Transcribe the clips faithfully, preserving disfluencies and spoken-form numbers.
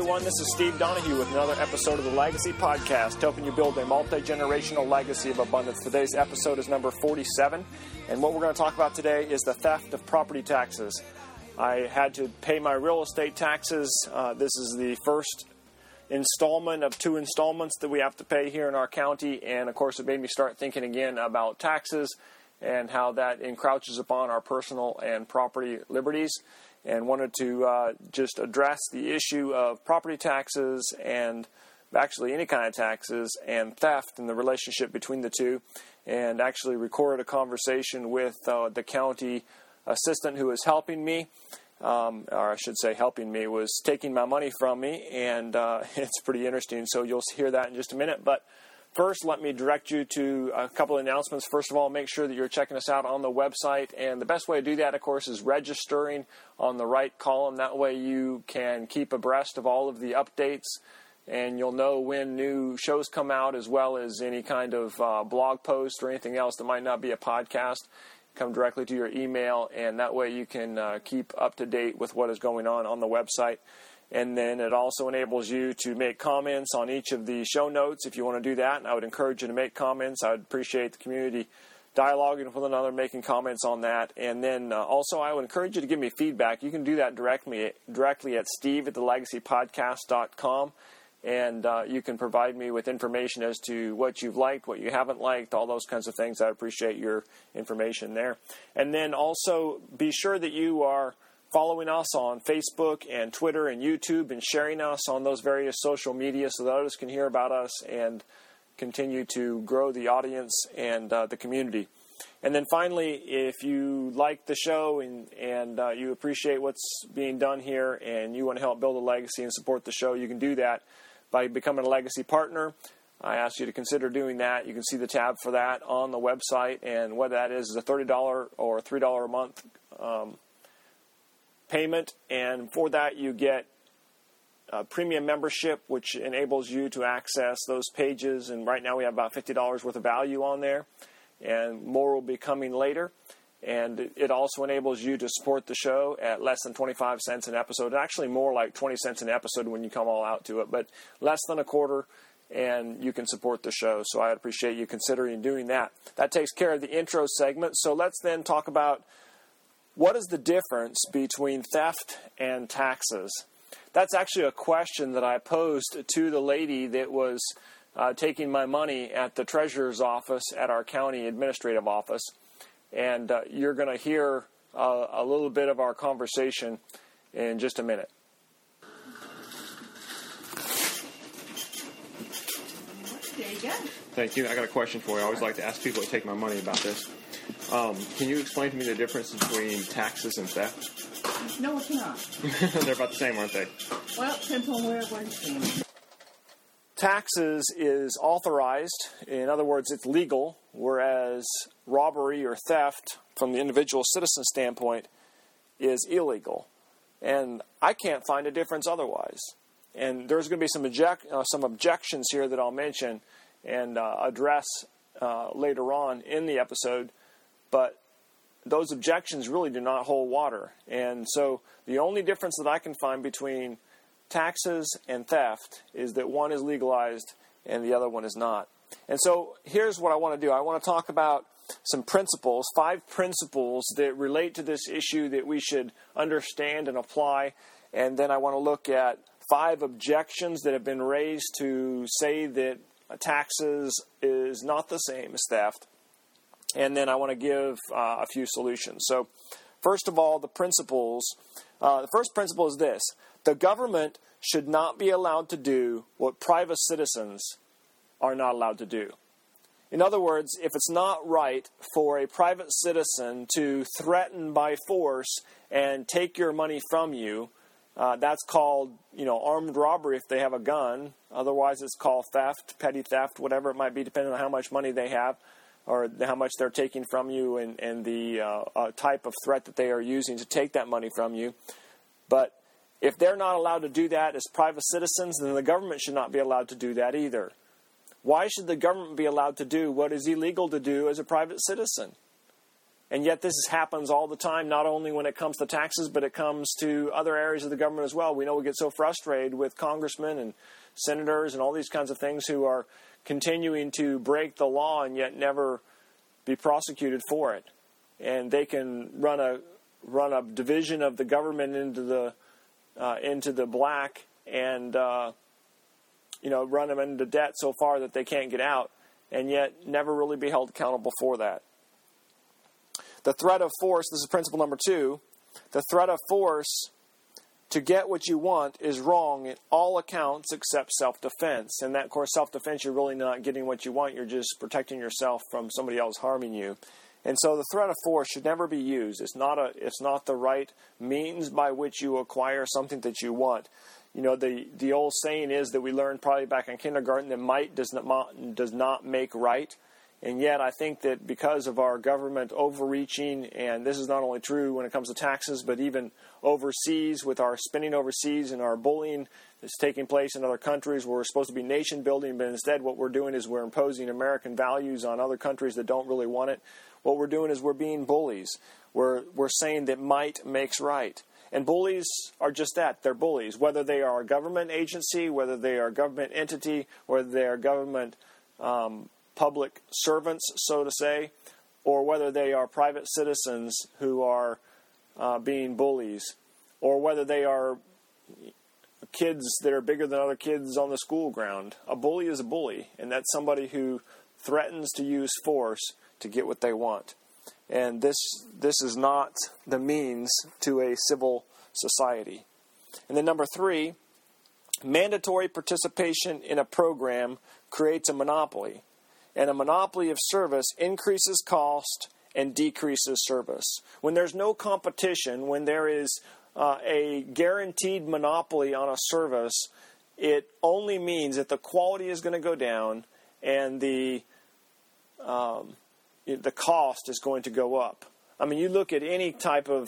everyone. This is Steve Donahue with another episode of the Legacy Podcast, helping you build a multi-generational legacy of abundance. Today's episode is number forty-seven, and what we're going to talk about today is the theft of property taxes. I had to pay my real estate taxes. Uh, this is the first installment of two installments that we have to pay here in our county, and of course it made me start thinking again about taxes and how that encroaches upon our personal and property liberties, and wanted to uh, just address the issue of property taxes and actually any kind of taxes and theft and the relationship between the two, and actually record a conversation with uh, the county assistant who is helping me, um, or I should say helping me, was taking my money from me, and uh, it's pretty interesting, so you'll hear that in just a minute. But first, let me direct you to a couple of announcements. First of all, make sure that you're checking us out on the website. And the best way to do that, of course, is registering on the right column. That way you can keep abreast of all of the updates, and you'll know when new shows come out, as well as any kind of uh, blog post or anything else that might not be a podcast. Come directly to your email, and that way you can uh, keep up to date with what is going on on the website. And then it also enables you to make comments on each of the show notes if you want to do that. And I would encourage you to make comments. I would appreciate the community dialoguing with one another, making comments on that. And then uh, also I would encourage you to give me feedback. You can do that directly, directly at steve at the legacy podcast dot com. And uh, you can provide me with information as to what you've liked, what you haven't liked, all those kinds of things. I appreciate your information there. And then also be sure that you are following us on Facebook and Twitter and YouTube, and sharing us on those various social media so that others can hear about us and continue to grow the audience and uh, the community. And then finally, if you like the show and, and uh, you appreciate what's being done here and you want to help build a legacy and support the show, you can do that by becoming a legacy partner. I ask you to consider doing that. You can see the tab for that on the website, and what that is is a thirty dollars or three dollars a month um, payment, and for that you get a premium membership, which enables you to access those pages, and right now we have about fifty dollars worth of value on there, and more will be coming later. And it also enables you to support the show at less than twenty-five cents an episode, actually more like twenty cents an episode when you come all out to it, but less than a quarter, and you can support the show. So I'd appreciate you considering doing that. That takes care of the intro segment. So let's then talk about what is the difference between theft and taxes? That's actually a question that I posed to the lady that was uh, taking my money at the treasurer's office at our county administrative office. And uh, you're going to hear uh, a little bit of our conversation in just a minute. There you go. Thank you. I got a question for you. I always like to ask people to take my money about this. Um, can you explain to me the difference between taxes and theft? No, I cannot. They're about the same, aren't they? Well, it depends on where where you stand. Taxes is authorized. In other words, it's legal, whereas robbery or theft, from the individual citizen standpoint, is illegal. And I can't find a difference otherwise. And there's going to be some, object, uh, some objections here that I'll mention and uh, address uh, later on in the episode. But those objections really do not hold water. And so the only difference that I can find between taxes and theft is that one is legalized and the other one is not. And so here's what I want to do. I want to talk about some principles, five principles that relate to this issue that we should understand and apply. And then I want to look at five objections that have been raised to say that taxes is not the same as theft. And then I want to give uh, a few solutions. So first of all, the principles. Uh, the first principle is this. The government should not be allowed to do what private citizens are not allowed to do. In other words, if it's not right for a private citizen to threaten by force and take your money from you, uh, that's called, you know, armed robbery if they have a gun. Otherwise, it's called theft, petty theft, whatever it might be, depending on how much money they have or how much they're taking from you and, and the uh, uh, type of threat that they are using to take that money from you. But if they're not allowed to do that as private citizens, then the government should not be allowed to do that either. Why should the government be allowed to do what is illegal to do as a private citizen? And yet this happens all the time, not only when it comes to taxes, but it comes to other areas of the government as well. We know we get so frustrated with congressmen and senators and all these kinds of things who are continuing to break the law and yet never be prosecuted for it. And they can run a run a division of the government into the uh, into the black and uh, you know run them into debt so far that they can't get out, and yet never really be held accountable for that. The threat of force, this is principle number two, the threat of force to get what you want is wrong in all accounts except self-defense. And that, of course, self-defense, you're really not getting what you want. You're just protecting yourself from somebody else harming you. And so the threat of force should never be used. It's not a, it's not the right means by which you acquire something that you want. You know, the, the old saying is that we learned probably back in kindergarten that might does not, does not make right. And yet I think that because of our government overreaching, and this is not only true when it comes to taxes, but even overseas with our spending overseas and our bullying that's taking place in other countries where we're supposed to be nation building, but instead what we're doing is we're imposing American values on other countries that don't really want it. What we're doing is we're being bullies. We're, we're saying that might makes right. And bullies are just that. They're bullies. Whether they are a government agency, whether they are a government entity, whether they are government um, public servants, so to say, or whether they are private citizens who are uh, being bullies, or whether they are kids that are bigger than other kids on the school ground. A bully is a bully, and that's somebody who threatens to use force to get what they want. And this this is not the means to a civil society. And then number three, mandatory participation in a program creates a monopoly. And a monopoly of service increases cost and decreases service. When there's no competition, when there is uh, a guaranteed monopoly on a service, it only means that the quality is going to go down and the um, the cost is going to go up. I mean, you look at any type of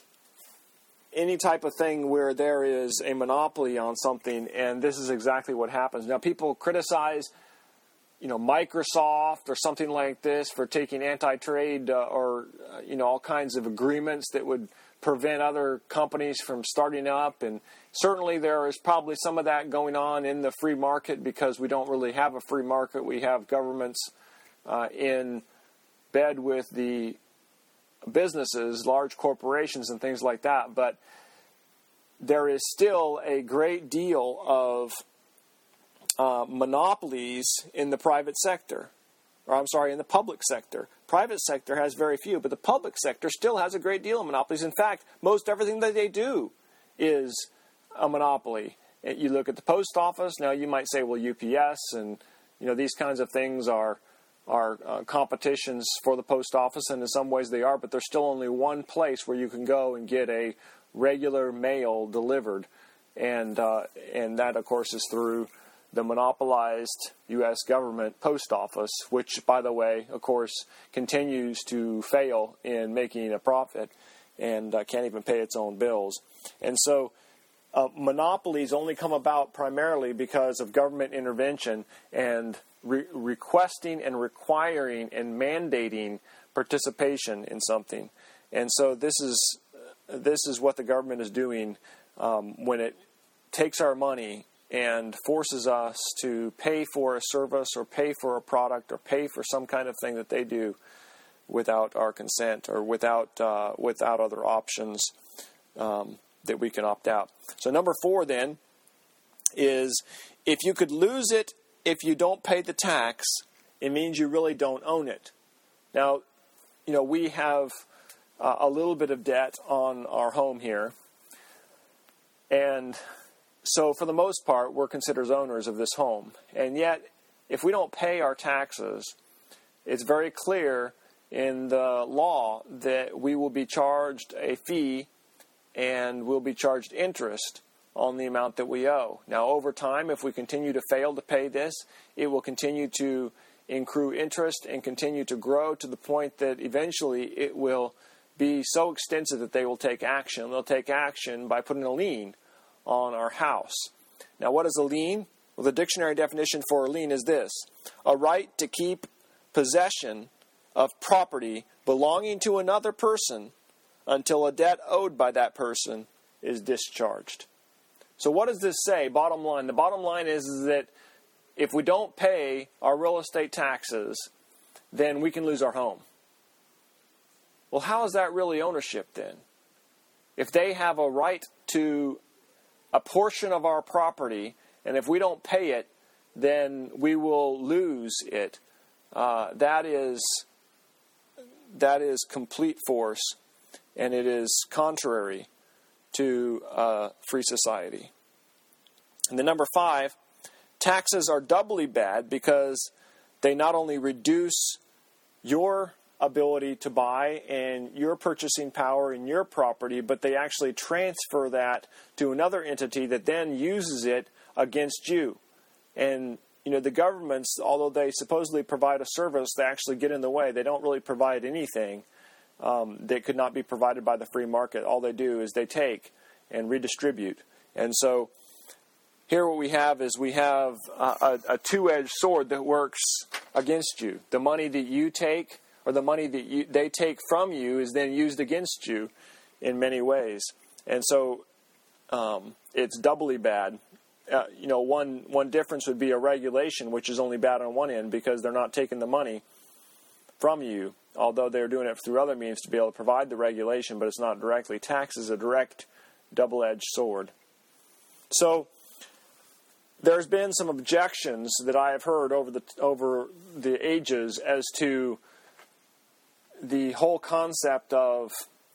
any type of thing where there is a monopoly on something, and this is exactly what happens. Now, people criticize, you know, Microsoft or something like this for taking anti-trade uh, or, uh, you know, all kinds of agreements that would prevent other companies from starting up. And certainly there is probably some of that going on in the free market because we don't really have a free market. We have governments uh, in bed with the businesses, large corporations and things like that. But there is still a great deal of Uh, monopolies in the private sector, or I'm sorry, in the public sector. Private sector has very few, but the public sector still has a great deal of monopolies. In fact, most everything that they do is a monopoly. You look at the post office. Now, you might say, well, U P S and you know these kinds of things are are uh, competitions for the post office, and in some ways they are, but there's still only one place where you can go and get a regular mail delivered, and uh, and that, of course, is through the monopolized U S government post office, which, by the way, of course, continues to fail in making a profit and uh, can't even pay its own bills. And so uh, monopolies only come about primarily because of government intervention and re- requesting and requiring and mandating participation in something. And so this is this is what the government is doing um, when it takes our money and forces us to pay for a service or pay for a product or pay for some kind of thing that they do without our consent or without uh, without other options um, that we can opt out. So number four then is if you could lose it if you don't pay the tax, it means you really don't own it. Now, you know, we have uh, a little bit of debt on our home here, and so for the most part, we're considered owners of this home. And yet, if we don't pay our taxes, it's very clear in the law that we will be charged a fee and we'll be charged interest on the amount that we owe. Now, over time, if we continue to fail to pay this, it will continue to accrue interest and continue to grow to the point that eventually it will be so extensive that they will take action. They'll take action by putting a lien on our house. Now, what is a lien? Well, the dictionary definition for a lien is this: a right to keep possession of property belonging to another person until a debt owed by that person is discharged. So what does this say? Bottom line. The bottom line is, is that if we don't pay our real estate taxes, then we can lose our home. Well, how is that really ownership then? If they have a right to a portion of our property, and if we don't pay it, then we will lose it. Uh, that is that is complete force, and it is contrary to uh, free society. And then number five, taxes are doubly bad because they not only reduce your ability to buy and your purchasing power in your property, but they actually transfer that to another entity that then uses it against you. And, you know, the governments, although they supposedly provide a service, they actually get in the way. They don't really provide anything um, that could not be provided by the free market. All they do is they take and redistribute. And so here what we have is we have a, a, a two-edged sword that works against you. The money that you take or the money that you, they take from you is then used against you in many ways. And so um, it's doubly bad. Uh, you know, one one difference would be a regulation, which is only bad on one end because they're not taking the money from you, although they're doing it through other means to be able to provide the regulation, but it's not directly. Tax is a direct double-edged sword. So there's been some objections that I have heard over the over the ages as to the whole concept of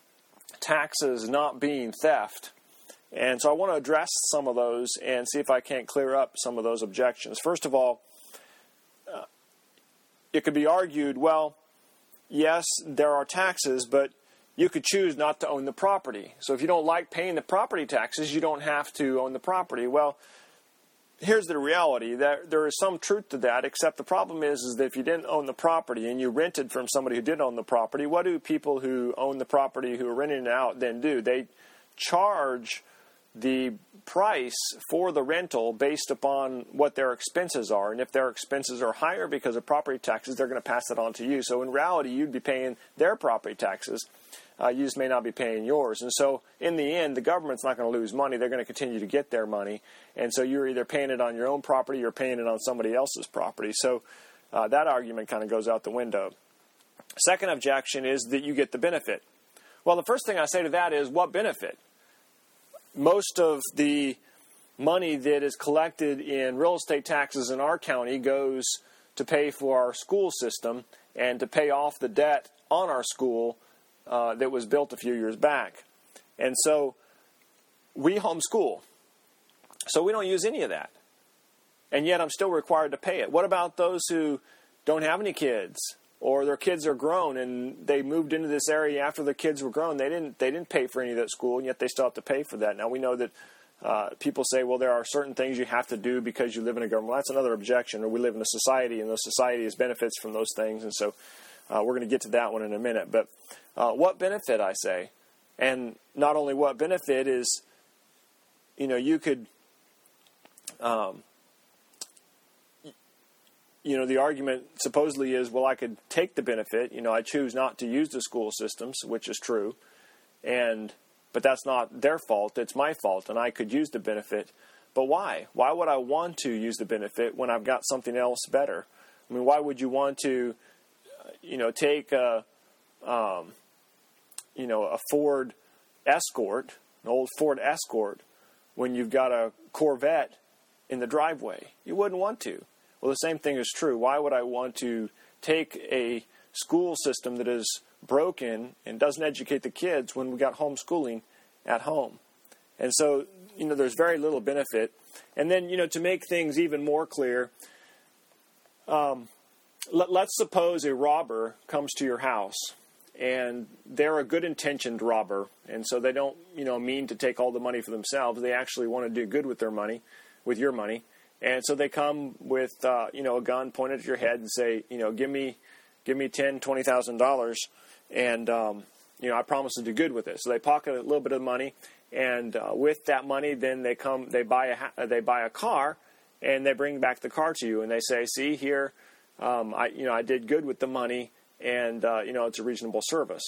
taxes not being theft. And so I want to address some of those and see if I can't clear up some of those objections. First of all, uh, it could be argued, well, yes, there are taxes, but you could choose not to own the property. So if you don't like paying the property taxes, you don't have to own the property. Well, here's the reality. That there is some truth to that, except the problem is, is that if you didn't own the property and you rented from somebody who did own the property, what do people who own the property who are renting it out then do? They charge the price for the rental based upon what their expenses are. And if their expenses are higher because of property taxes, they're going to pass it on to you. So in reality, you'd be paying their property taxes. Uh, you just may not be paying yours. And so in the end, the government's not going to lose money. They're going to continue to get their money. And so you're either paying it on your own property or paying it on somebody else's property. So uh, that argument kind of goes out the window. Second objection is that you get the benefit. Well, the first thing I say to that is, what benefit? Most of the money that is collected in real estate taxes in our county goes to pay for our school system and to pay off the debt on our school uh, that was built a few years back. And so we homeschool. So we don't use any of that. And yet I'm still required to pay it. What about those who don't have any kids? Or their kids are grown and they moved into this area after the kids were grown. They didn't they didn't pay for any of that school, and yet they still have to pay for that. Now, we know that uh, people say, well, there are certain things you have to do because you live in a government. Well, that's another objection. Or we live in a society, and the society has benefits from those things. And so uh, we're going to get to that one in a minute. But uh, what benefit, I say? And not only what benefit is, you know, you could... Um, You know, the argument supposedly is, well, I could take the benefit. You know, I choose not to use the school systems, which is true. and But that's not their fault. It's my fault, and I could use the benefit. But why? Why would I want to use the benefit when I've got something else better? I mean, why would you want to, you know, take a, um, you know, a Ford Escort, an old Ford Escort, when you've got a Corvette in the driveway? You wouldn't want to. Well, the same thing is true. Why would I want to take a school system that is broken and doesn't educate the kids when we got homeschooling at home? And so, you know, there's very little benefit. And then, you know, to make things even more clear, um, let, let's suppose a robber comes to your house, and they're a good-intentioned robber, and so they don't, you know, mean to take all the money for themselves. They actually want to do good with their money, with your money. And so they come with, uh, you know, a gun pointed at your head and say, you know, give me, give me ten, twenty thousand dollars, and um, you know, I promise to do good with it. So they pocket a little bit of money, and uh, with that money, then they come, they buy a, they buy a car, and they bring back the car to you, and they say, see here, um, I, you know, I did good with the money, and uh, you know it's a reasonable service.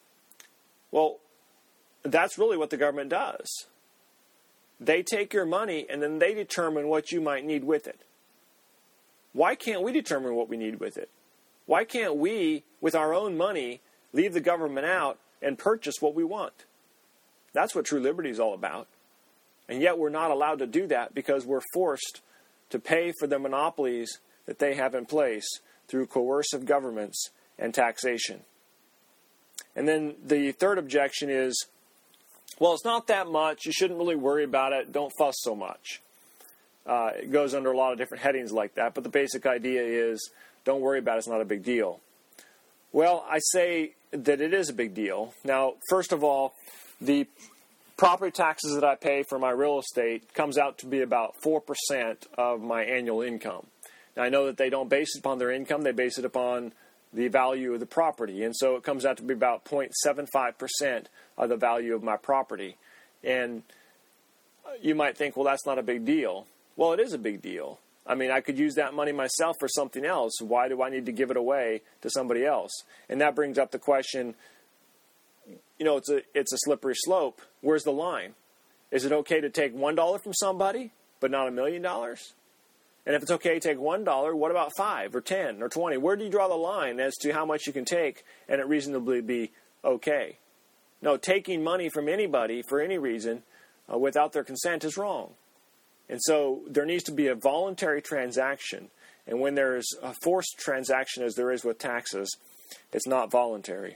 Well, that's really what the government does. They take your money and then they determine what you might need with it. Why can't we determine what we need with it? Why can't we, with our own money, leave the government out and purchase what we want? That's what true liberty is all about. And yet we're not allowed to do that because we're forced to pay for the monopolies that they have in place through coercive governments and taxation. And then the third objection is, well, it's not that much. You shouldn't really worry about it. Don't fuss so much. Uh, it goes under a lot of different headings like that. But the basic idea is, don't worry about it. It's not a big deal. Well, I say that it is a big deal. Now, first of all, the property taxes that I pay for my real estate comes out to be about four percent of my annual income. Now, I know that they don't base it upon their income. They base it upon the value of the property. And so it comes out to be about zero point seven five percent of the value of my property. And you might think, well, that's not a big deal. Well, it is a big deal. I mean, I could use that money myself for something else. Why do I need to give it away to somebody else? And that brings up the question, you know, it's a it's a slippery slope. Where's the line? Is it okay to take one dollar from somebody, but not a million dollars? And if it's okay to take one dollar, what about five or ten or twenty? Where do you draw the line as to how much you can take and it reasonably be okay? No, taking money from anybody for any reason uh, without their consent is wrong. And so there needs to be a voluntary transaction. And when there's a forced transaction, as there is with taxes, it's not voluntary.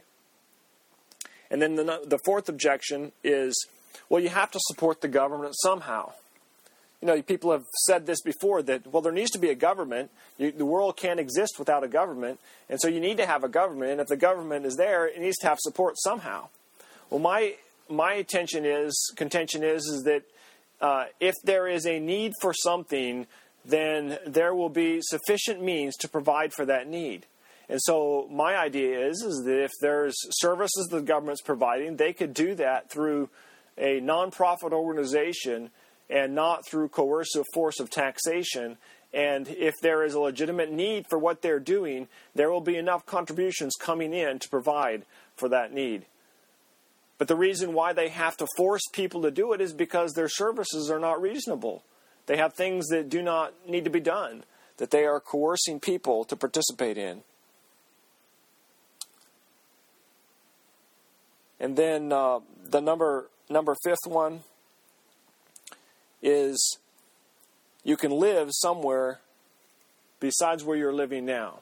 And then the, the fourth objection is, well, you have to support the government somehow. You know, people have said this before, that, well, there needs to be a government. You, the world can't exist without a government. And so you need to have a government. And if the government is there, it needs to have support somehow. Well, my my attention is, contention is, is that uh, if there is a need for something, then there will be sufficient means to provide for that need. And so my idea is, is that if there's services the government's providing, they could do that through a nonprofit organization and not through coercive force of taxation. And if there is a legitimate need for what they're doing, there will be enough contributions coming in to provide for that need. But the reason why they have to force people to do it is because their services are not reasonable. They have things that do not need to be done, that they are coercing people to participate in. And then uh, the number number fifth one is you can live somewhere besides where you're living now.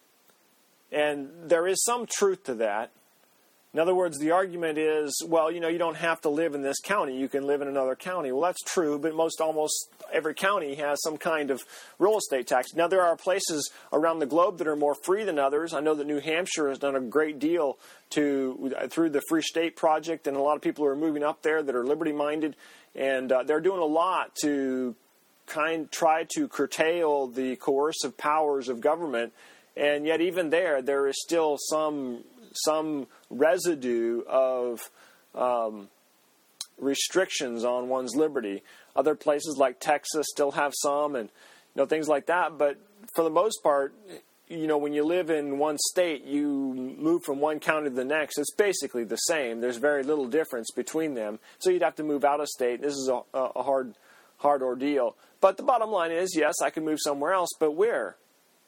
And there is some truth to that. In other words, the argument is, well, you know, you don't have to live in this county. You can live in another county. Well, that's true, but most almost every county has some kind of real estate tax. Now, there are places around the globe that are more free than others. I know that New Hampshire has done a great deal to through the Free State Project, and a lot of people are moving up there that are liberty-minded, and uh, they're doing a lot to kind try to curtail the coercive powers of government. And yet, even there, there is still some some residue of um, restrictions on one's liberty. Other places like Texas still have some, and you know things like that. But for the most part, you know, when you live in one state, you move from one county to the next. It's basically the same. There's very little difference between them. So you'd have to move out of state. This is a, a hard, hard ordeal. But the bottom line is, yes, I can move somewhere else, but where?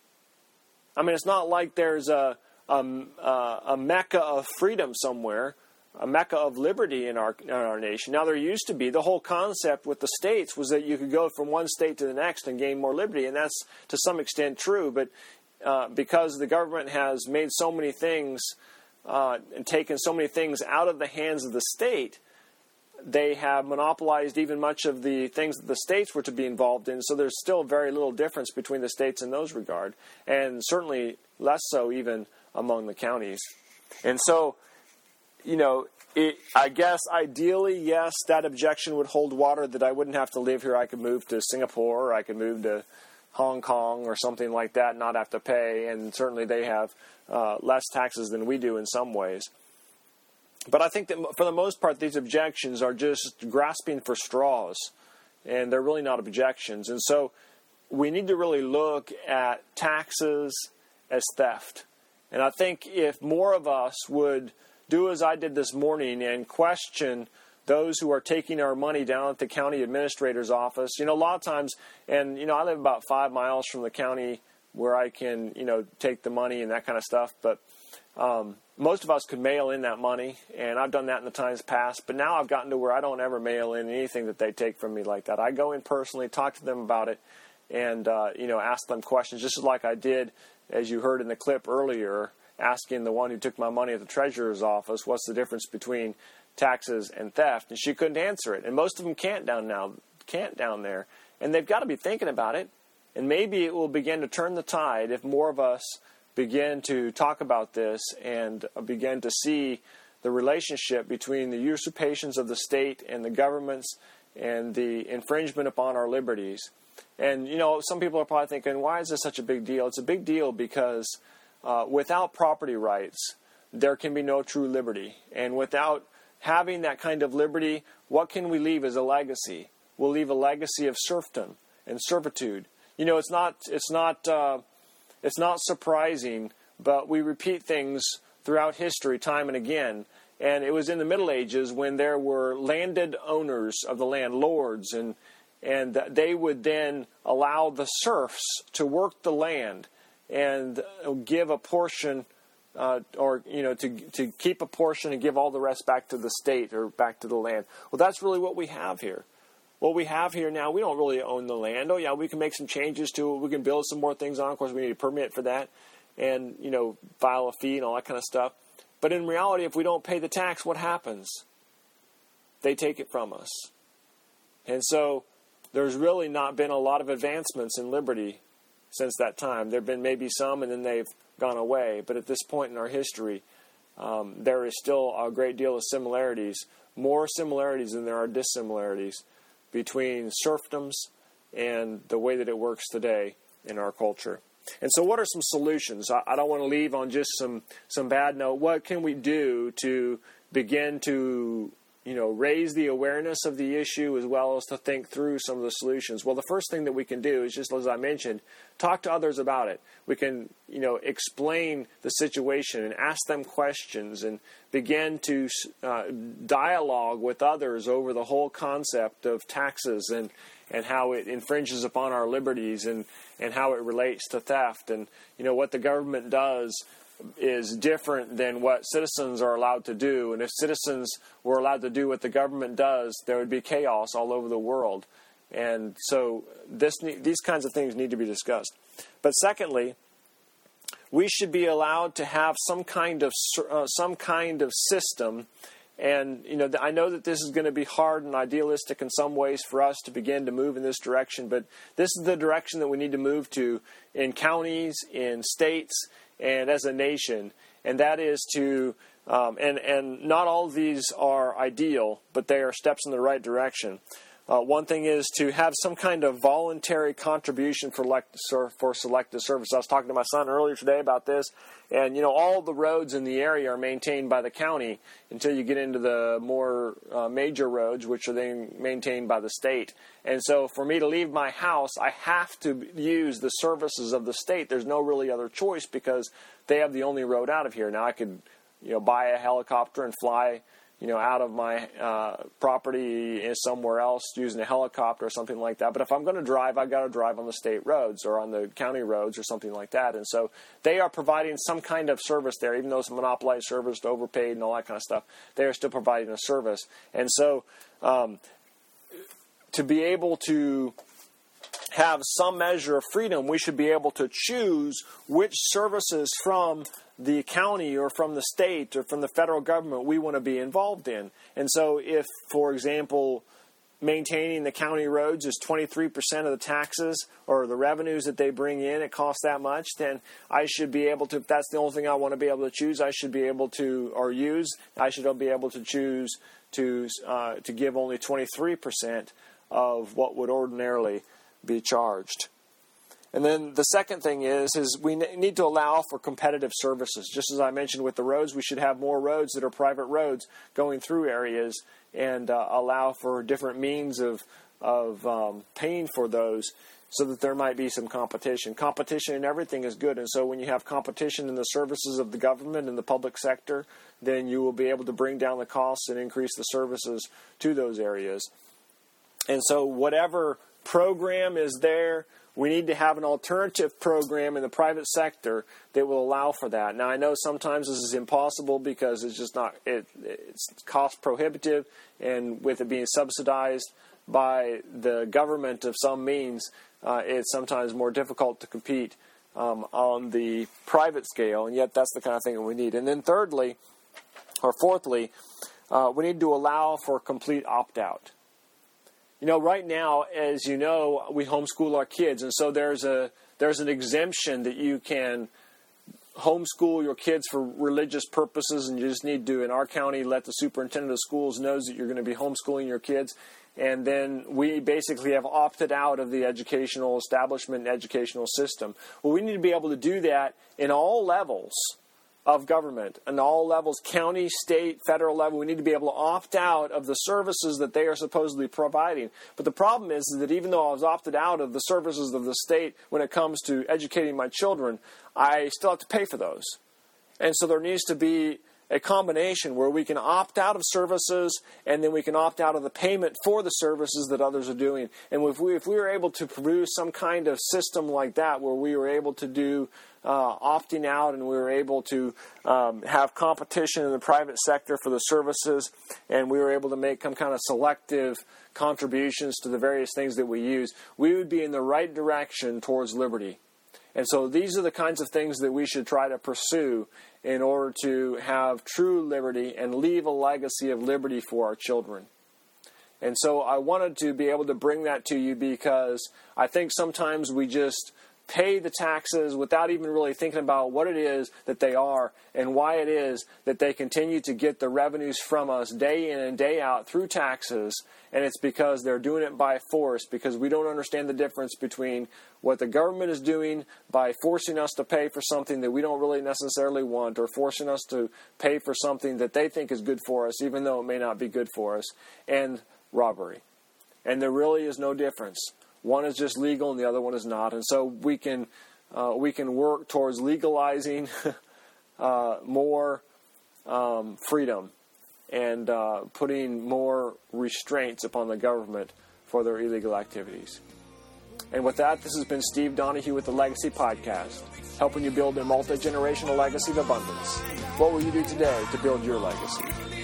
I mean, it's not like there's a Um, uh, a mecca of freedom somewhere, a mecca of liberty in our in our nation. Now, there used to be, the whole concept with the states was that you could go from one state to the next and gain more liberty, and that's to some extent true. But uh, because the government has made so many things uh, and taken so many things out of the hands of the state, they have monopolized even much of the things that the states were to be involved in. So there's still very little difference between the states in those regard, and certainly less so even among the counties. And so, you know, it, I guess ideally, yes, that objection would hold water, that I wouldn't have to live here. I could move to Singapore, or I could move to Hong Kong or something like that and not have to pay. And certainly they have uh, less taxes than we do in some ways. But I think that for the most part, these objections are just grasping for straws, and they're really not objections. And so we need to really look at taxes as theft. And I think if more of us would do as I did this morning and question those who are taking our money down at the county administrator's office, you know, a lot of times, and, you know, I live about five miles from the county where I can, you know, take the money and that kind of stuff, but um, most of us could mail in that money, and I've done that in the times past, but now I've gotten to where I don't ever mail in anything that they take from me like that. I go in personally, talk to them about it, and, uh, you know, ask them questions, just like I did, as you heard in the clip earlier, asking the one who took my money at the treasurer's office, what's the difference between taxes and theft? And she couldn't answer it. And most of them can't down now, can't down there. And they've got to be thinking about it. And maybe it will begin to turn the tide if more of us begin to talk about this and begin to see the relationship between the usurpations of the state and the governments and the infringement upon our liberties. And, you know, some people are probably thinking, why is this such a big deal? It's a big deal because uh, without property rights, there can be no true liberty. And without having that kind of liberty, what can we leave as a legacy? We'll leave a legacy of serfdom and servitude. You know, it's not, it's not, uh, it's not surprising, but we repeat things throughout history time and again. And it was in the Middle Ages when there were landed owners of the land, lords, and and they would then allow the serfs to work the land and give a portion, uh, or, you know, to to keep a portion and give all the rest back to the state or back to the land. Well, that's really what we have here. What we have here now, we don't really own the land. Oh, yeah, we can make some changes to it. We can build some more things on it. Of course, we need a permit for that and, you know, file a fee and all that kind of stuff. But in reality, if we don't pay the tax, what happens? They take it from us. And so there's really not been a lot of advancements in liberty since that time. There have been maybe some, and then they've gone away. But at this point in our history, um, there is still a great deal of similarities, more similarities than there are dissimilarities between serfdoms and the way that it works today in our culture. And so what are some solutions? I, I don't want to leave on just some, some bad note. What can we do to begin to, you know, raise the awareness of the issue as well as to think through some of the solutions? Well, the first thing that we can do is, just as I mentioned, talk to others about it. We can, you know, explain the situation and ask them questions and begin to uh, dialogue with others over the whole concept of taxes and, and how it infringes upon our liberties and, and how it relates to theft. And, you know, what the government does is different than what citizens are allowed to do. And if citizens were allowed to do what the government does, there would be chaos all over the world. And so this, these kinds of things need to be discussed. But secondly, we should be allowed to have some kind of uh, some kind of system. And, you know, I know that this is going to be hard and idealistic in some ways for us to begin to move in this direction, but this is the direction that we need to move to in counties, in states, and as a nation. And that is to, um, and, and not all of these are ideal, but they are steps in the right direction. Uh, one thing is to have some kind of voluntary contribution for, elect, for selective service. I was talking to my son earlier today about this, and, you know, all the roads in the area are maintained by the county until you get into the more uh, major roads, which are then maintained by the state. And so for me to leave my house, I have to use the services of the state. There's no really other choice because they have the only road out of here. Now I could, you know, buy a helicopter and fly, you know, out of my uh, property somewhere else using a helicopter or something like that. But if I'm going to drive, I've got to drive on the state roads or on the county roads or something like that. And so they are providing some kind of service there, even though it's a monopolized service, overpaid and all that kind of stuff. They are still providing a service. And so um, to be able to have some measure of freedom, we should be able to choose which services from the county or from the state or from the federal government we want to be involved in. And so if, for example, maintaining the county roads is twenty-three percent of the taxes or the revenues that they bring in, it costs that much, then I should be able to, if that's the only thing I want to be able to choose, I should be able to, or use, I should be able to choose to uh, to give only twenty-three percent of what would ordinarily be charged. And then the second thing is, is we need to allow for competitive services. Just as I mentioned with the roads, we should have more roads that are private roads going through areas and uh, allow for different means of, of um, paying for those. so that there might be some competition. Competition in everything is good, and so when you have competition in the services of the government and the public sector, then you will be able to bring down the costs and increase the services to those areas. And so whatever program is there, we need to have an alternative program in the private sector that will allow for that. Now, I know sometimes this is impossible because it's just not, it, it's cost prohibitive, and with it being subsidized by the government of some means, uh, it's sometimes more difficult to compete um, on the private scale, and yet that's the kind of thing that we need. And then thirdly, or fourthly, uh, we need to allow for complete opt-out. You know, right now, as you know, we homeschool our kids, and so there's a there's an exemption that you can homeschool your kids for religious purposes, and you just need to, in our county, let the superintendent of schools knows that you're going to be homeschooling your kids, and then we basically have opted out of the educational establishment and educational system. Well, we need to be able to do that in all levels of government, and all levels, county, state, federal level. We need to be able to opt out of the services that they are supposedly providing. But the problem is that even though I was opted out of the services of the state when it comes to educating my children, I still have to pay for those. And so there needs to be a combination where we can opt out of services, and then we can opt out of the payment for the services that others are doing. And if we if we were able to produce some kind of system like that, where we were able to do uh, opting out, and we were able to um, have competition in the private sector for the services, and we were able to make some kind of selective contributions to the various things that we use, we would be in the right direction towards liberty. And so these are the kinds of things that we should try to pursue in order to have true liberty and leave a legacy of liberty for our children. And so I wanted to be able to bring that to you because I think sometimes we just pay the taxes without even really thinking about what it is that they are and why it is that they continue to get the revenues from us day in and day out through taxes. And it's because they're doing it by force, because we don't understand the difference between what the government is doing by forcing us to pay for something that we don't really necessarily want, or forcing us to pay for something that they think is good for us, even though it may not be good for us, and robbery. And there really is no difference. One is just legal and the other one is not. And so we can uh, we can work towards legalizing uh, more um, freedom and uh, putting more restraints upon the government for their illegal activities. And with that, this has been Steve Donahue with the Legacy Podcast, helping you build a multi-generational legacy of abundance. What will you do today to build your legacy?